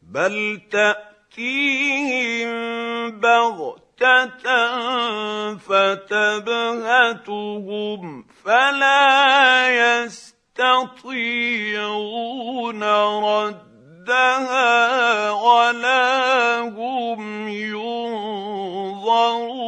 بل تأتيهم بغتة فتبهتهم فلا يستطيعون ردها ولا هم ينظرون.